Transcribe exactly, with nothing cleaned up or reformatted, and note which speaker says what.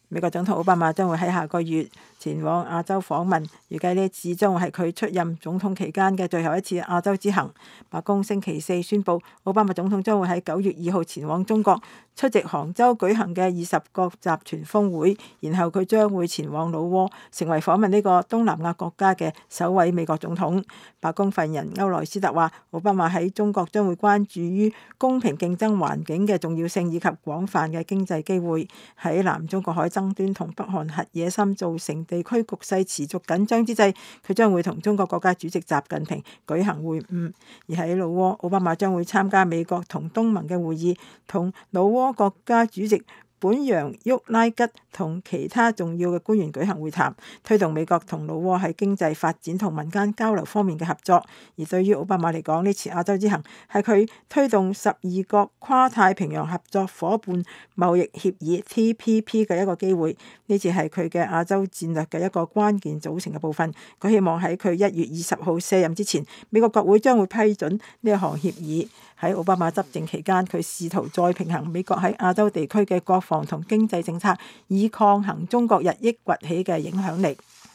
Speaker 1: 美國總統奧巴馬將會喺下個月前往亞洲訪問，預計呢一次將會係佢出任總統期間嘅最後一次亞洲之行。白宮星期四宣布，奧巴馬總統將會喺九月二號前往中國出席杭州舉行嘅二十國集團峰會，然後佢將會前往老撾，成為訪問呢個東南亞國家嘅首位美國總統。白宮發言人歐萊斯特話，奧巴馬喺中國將會關注於公平競爭環境嘅重要性以及廣泛嘅經濟機會。喺南中國海爭端同北韓核野心造成地區局勢持續緊張之際，佢將會同中國國家主席習近平舉行會晤。而喺老撾，奧巴馬將會參加美國同東盟嘅會議，同老撾國家主席本揚沃拉吉同其他重要嘅官員舉行會談，推動美國同老撾喺經濟發展同民間交流方面嘅合作。而對於奧巴馬嚟講，呢次亞洲之行係佢推動十二國跨太平洋合作夥伴貿易協議 T P P 嘅一個機會。呢次係佢嘅亞洲戰略嘅一個關鍵組成嘅部分。佢希望喺佢一月二十號卸任之前，美國國會將會批准呢一項協議。喺奧巴馬執政期間，佢試圖再平衡美國喺亞洲地區嘅國防同經濟政策，以抗衡中國日益崛起嘅影響力。